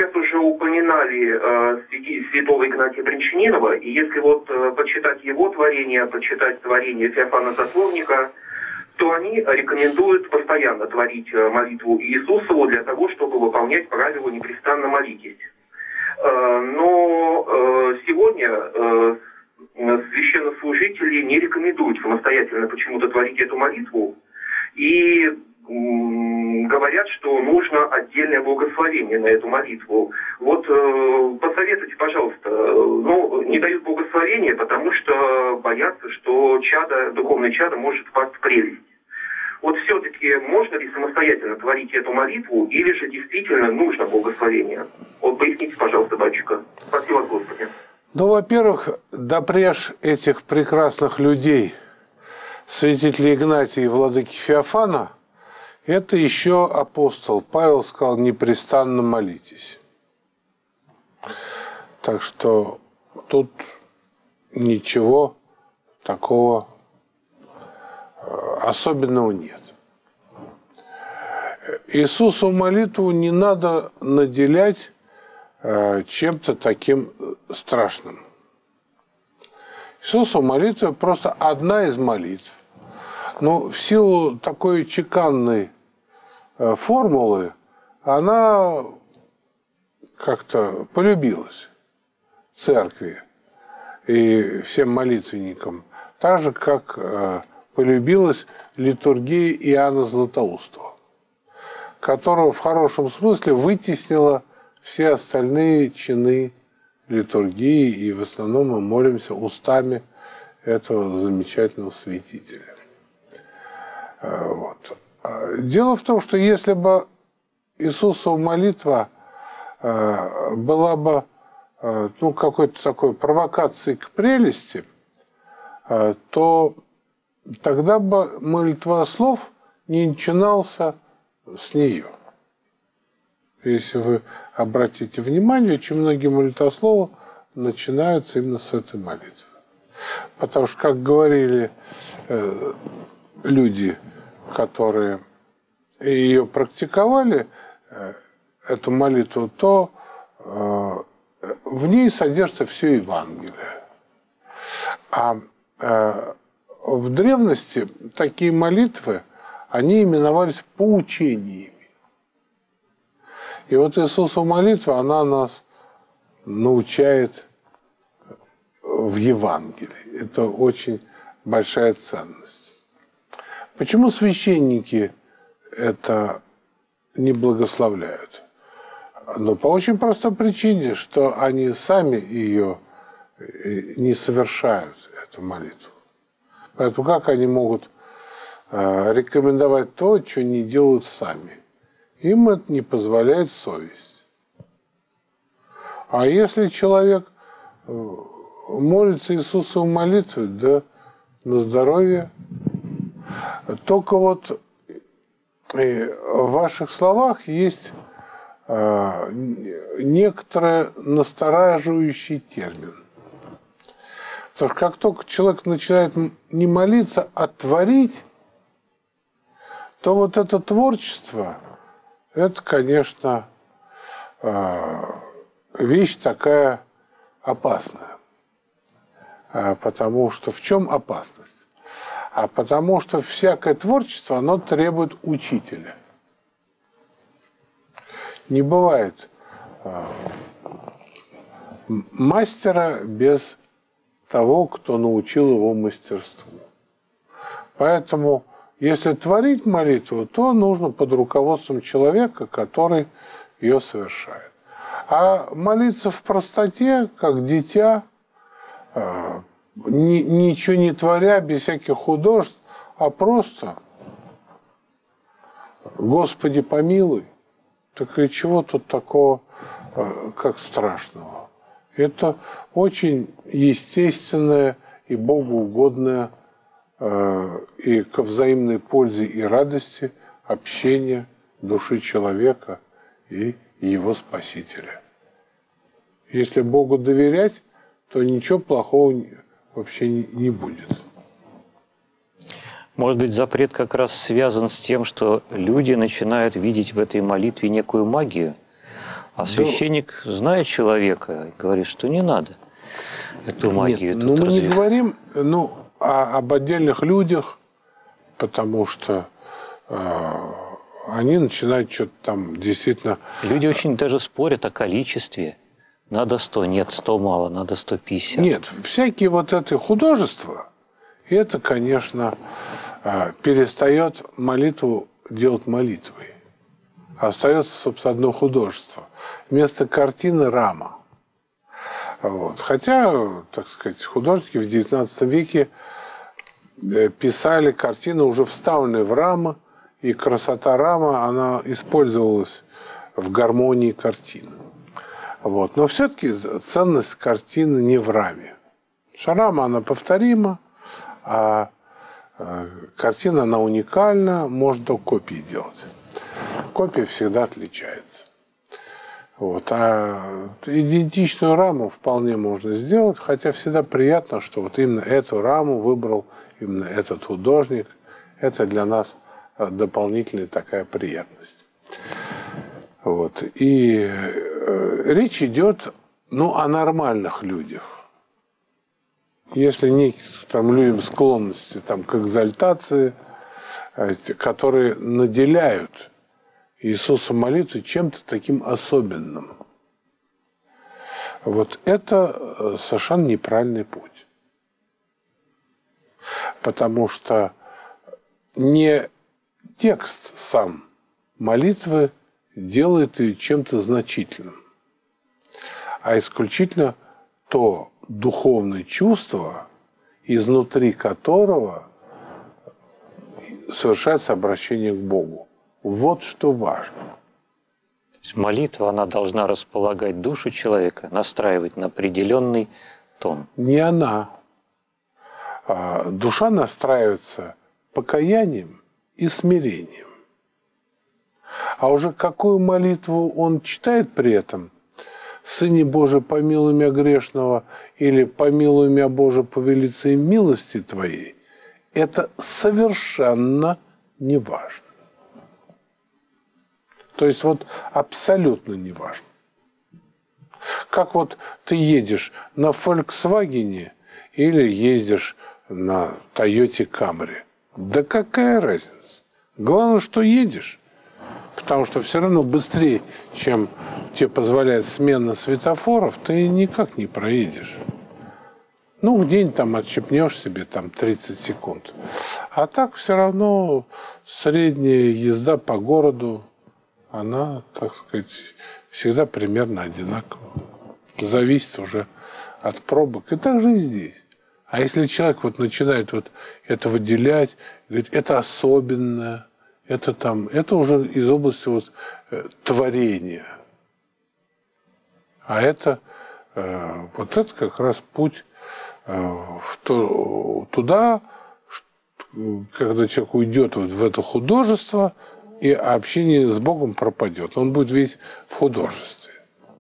сейчас уже упоминали святого Игнатия Брянчанинова, и если вот почитать его творения, почитать творения Феофана Затворника, то они рекомендуют постоянно творить молитву Иисусову для того, чтобы выполнять правило «непрестанно молитесь». Но сегодня священнослужители не рекомендуют самостоятельно почему-то творить эту молитву и говорят, что нужно отдельное благословение на эту молитву. Вот посоветуйте, пожалуйста, не дают благословения, потому что боятся, что духовное чадо может впасть в прелесть. Вот все-таки можно ли самостоятельно творить эту молитву, или же действительно нужно благословение? Вот поясните, пожалуйста, батюшка. Спасибо, Господи. Ну, во-первых, допреж этих прекрасных людей, святителя Игнатия и владыки Феофана, это еще апостол Павел сказал: непрестанно молитесь. Так что тут ничего такого особенного нет. Иисусу молитву не надо наделять чем-то таким страшным. Иисусу молитва просто одна из молитв. Но в силу такой чеканной формулы она как-то полюбилась церкви и всем молитвенникам, так же, как полюбилась литургия Иоанна Златоустого, которого в хорошем смысле вытеснила все остальные чины литургии, и в основном мы молимся устами этого замечательного святителя. Вот. Дело в том, что если бы Иисусова молитва была бы какой-то такой провокацией к прелести, то тогда бы молитвослов не начинался с нее. Если вы обратите внимание, очень многие молитвословы начинаются именно с этой молитвы. Потому что, как говорили люди, которые ее практиковали, эту молитву, то в ней содержится все Евангелие. А в древности такие молитвы, они именовались поучениями. И вот Иисусова молитва, она нас научает в Евангелии. Это очень большая ценность. Почему священники это не благословляют? Ну, по очень простой причине, что они сами ее не совершают, эту молитву. Поэтому как они могут рекомендовать то, что не делают сами? Им это не позволяет совесть. А если человек молится Иисусовой молитвой, да на здоровье, только вот в ваших словах есть некоторый настораживающий термин. Потому что как только человек начинает не молиться, а творить, то вот это творчество, это, конечно, вещь такая опасная. Потому что в чем опасность? А потому что всякое творчество, оно требует учителя. Не бывает мастера без того, кто научил его мастерству. Поэтому, если творить молитву, то нужно под руководством человека, который ее совершает. А молиться в простоте, как дитя, ничего не творя, без всяких художеств, а просто «Господи, помилуй». Так и чего тут такого, как страшного? Это очень естественное и богоугодное и ко взаимной пользе и радости общение души человека и его Спасителя. Если Богу доверять, то ничего плохого вообще не будет. Может быть, запрет как раз связан с тем, что люди начинают видеть в этой молитве некую магию, А священник знает человека и говорит, что не надо эту магию. Нет, мы не говорим об отдельных людях, потому что они начинают что-то там действительно... Люди очень даже спорят о количестве. Надо 100, нет, 100 мало, надо 150. Нет, всякие вот это художества, это, конечно, перестает молитву делать молитвой. Остается, собственно, одно художество. Вместо картины – рама. Вот. Хотя, так сказать, художники в XIX веке писали картины, уже вставленные в рамы, и красота рамы, она использовалась в гармонии картин. Вот. Но все-таки ценность картины не в раме. Рама, она повторима, а картина, она уникальна, можно только копии делать. Копия всегда отличается. Вот. А идентичную раму вполне можно сделать, хотя всегда приятно, что вот именно эту раму выбрал именно этот художник. Это для нас дополнительная такая приятность. Вот. И речь идет о нормальных людях. Если некоторым людям склонности к экзальтации, которые наделяют Иисуса молитву чем-то таким особенным. Вот это совершенно неправильный путь. Потому что не текст сам молитвы делает ее чем-то значительным, а исключительно то духовное чувство, изнутри которого совершается обращение к Богу. Вот что важно. То есть молитва, она должна располагать душу человека, настраивать на определенный тон. Не она. Душа настраивается покаянием и смирением. А уже какую молитву он читает при этом, «Сыне Божий, помилуй меня грешного» или «Помилуй меня, Боже, по велице милости Твоей», это совершенно не важно. То есть вот абсолютно не важно. Как вот ты едешь на Volkswagen или ездишь на Toyota Camry. Да какая разница? Главное, что едешь. Потому что все равно быстрее, чем тебе позволяет смена светофоров, ты никак не проедешь. В день отщипнешь себе 30 секунд. А так все равно средняя езда по городу, она, так сказать, всегда примерно одинакова. Зависит уже от пробок. И так же и здесь. А если человек начинает это выделять, говорит, это особенное, это уже из области творения. А это как раз путь туда, когда человек уйдет в это художество, и общение с Богом пропадет. Он будет весь в художестве.